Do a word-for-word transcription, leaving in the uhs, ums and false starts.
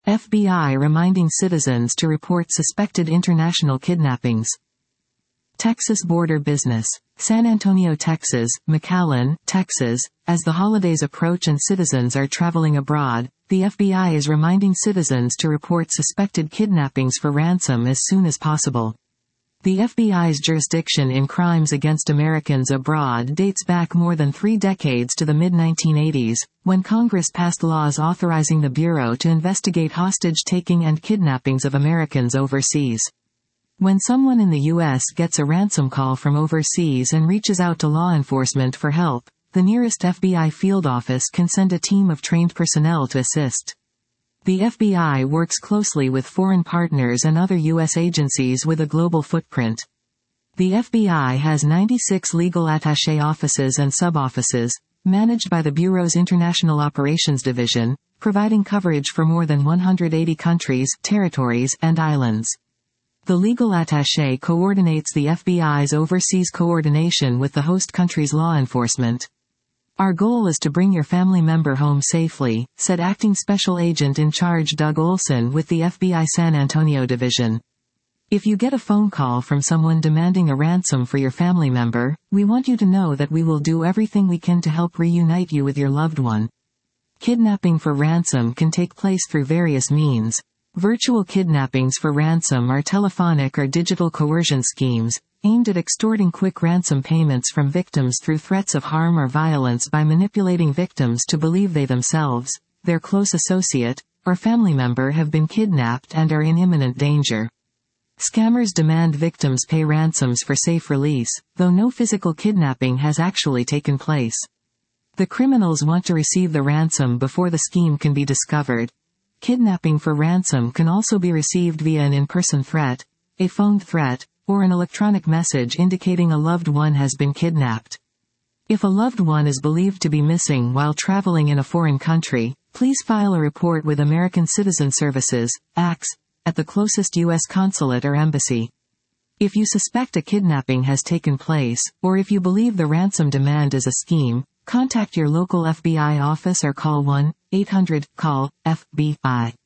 F B I reminding citizens to report suspected international kidnappings. Texas border business. San Antonio, Texas, McAllen, Texas. As the holidays approach and citizens are traveling abroad, the F B I is reminding citizens to report suspected kidnappings for ransom as soon as possible. The F B I's jurisdiction in crimes against Americans abroad dates back more than three decades to the mid nineteen eighties, when Congress passed laws authorizing the Bureau to investigate hostage-taking and kidnappings of Americans overseas. When someone in the U S gets a ransom call from overseas and reaches out to law enforcement for help, the nearest F B I field office can send a team of trained personnel to assist. The F B I works closely with foreign partners and other U S agencies with a global footprint. The F B I has ninety-six legal attaché offices and sub-offices, managed by the Bureau's International Operations Division, providing coverage for more than one hundred eighty countries, territories, and islands. The legal attaché coordinates the F B I's overseas coordination with the host country's law enforcement. Our goal is to bring your family member home safely, said Acting Special Agent in Charge Doug Olson with the F B I San Antonio Division. If you get a phone call from someone demanding a ransom for your family member, we want you to know that we will do everything we can to help reunite you with your loved one. Kidnapping for ransom can take place through various means. Virtual kidnappings for ransom are telephonic or digital coercion schemes, aimed at extorting quick ransom payments from victims through threats of harm or violence by manipulating victims to believe they themselves, their close associate, or family member have been kidnapped and are in imminent danger. Scammers demand victims pay ransoms for safe release, though no physical kidnapping has actually taken place. The criminals want to receive the ransom before the scheme can be discovered. Kidnapping for ransom can also be received via an in-person threat, a phoned threat, or an electronic message indicating a loved one has been kidnapped. If a loved one is believed to be missing while traveling in a foreign country, please file a report with American Citizen Services, A C S, at the closest U S consulate or embassy. If you suspect a kidnapping has taken place, or if you believe the ransom demand is a scheme, contact your local F B I office or call one eight hundred call F B I.